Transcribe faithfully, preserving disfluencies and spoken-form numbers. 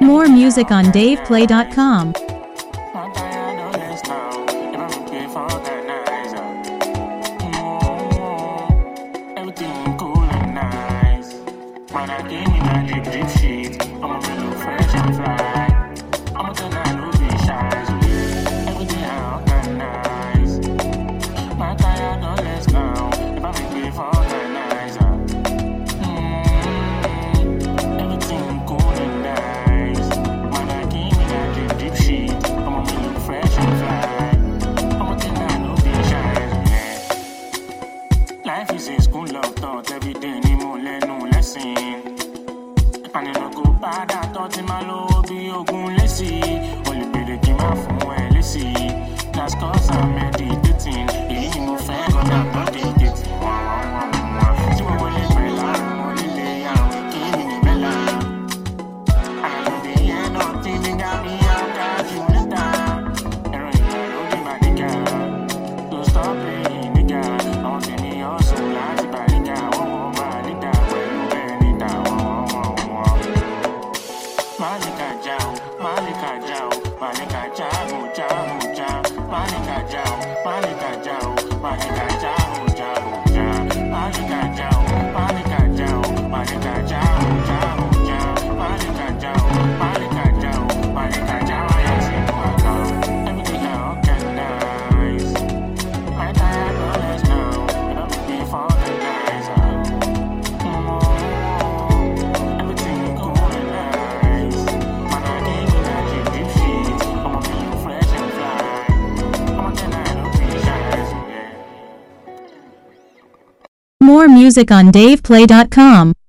More music on dave play dot com. Life is a school of thought, every day ni mo lẹ́nu lesson. And you no go bad, I thought in my low be ogun lazy. Only be the game fún ẹ lésì. That's cause I'm meditating. Èyí ni mo fẹ́ kọ́ náà tó dé gẹ̀tì. Tí mo wọlé pẹ̀lú àrùn mo lè lè àrùn kí mi ní bẹ́là. Àlọ́ bí yẹn náà tí mi dá mi àgbà jù níta. Ẹ̀rọ ìgbà ló dé máa nígà. So stop playing nígà. Àwọn tèmi ọ̀sùn láti bàrígà. Wọ́n wọ́n máa níta pẹ̀lú bẹ́ẹ̀ níta wọ́n wọ́n wọ́n wọ́n. Malika Jao, Malika Jao, Malika Jao, Jao, Jao, Malika Jao, Malika Jao, Malika Jao, Jao, Jao, Malika Jao, Malika Jao, Malika Jao, Jao, Jao, Malika Jao, Malika Jao, Malika Jao, yes, you are gone. Everything I organize. My tired dollars now, I don't be for the guys. Everything cool and nice. Man, I gave you that you deep shit. I'ma be you fresh and fly. I'ma tell I don't be shy, yeah. More music on dave play dot com.